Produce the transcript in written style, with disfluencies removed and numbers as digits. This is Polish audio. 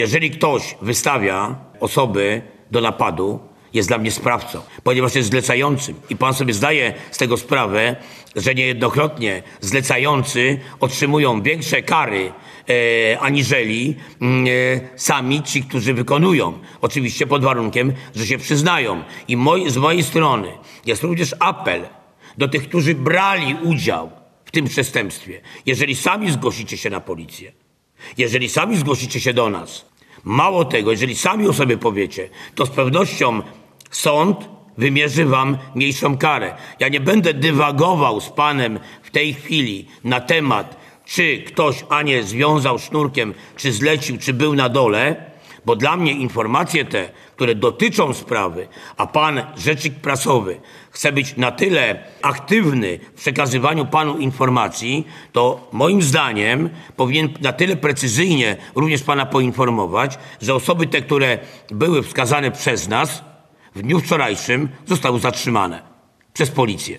Jeżeli ktoś wystawia osoby do napadu, jest dla mnie sprawcą, ponieważ jest zlecającym. I pan sobie zdaje z tego sprawę, że niejednokrotnie zlecający otrzymują większe kary aniżeli sami ci, którzy wykonują. Oczywiście pod warunkiem, że się przyznają. I z mojej strony jest również apel do tych, którzy brali udział w tym przestępstwie. Jeżeli sami zgłosicie się na policję, jeżeli sami zgłosicie się do nas, mało tego, jeżeli sami o sobie powiecie, to z pewnością sąd wymierzy wam mniejszą karę. Ja nie będę dywagował z panem w tej chwili na temat, czy ktoś Anię związał sznurkiem, czy zlecił, czy był na dole, bo dla mnie informacje te, które dotyczą sprawy, a pan rzecznik prasowy chce być na tyle aktywny w przekazywaniu panu informacji, to moim zdaniem powinien na tyle precyzyjnie również pana poinformować, że osoby te, które były wskazane przez nas w dniu wczorajszym, zostały zatrzymane przez policję.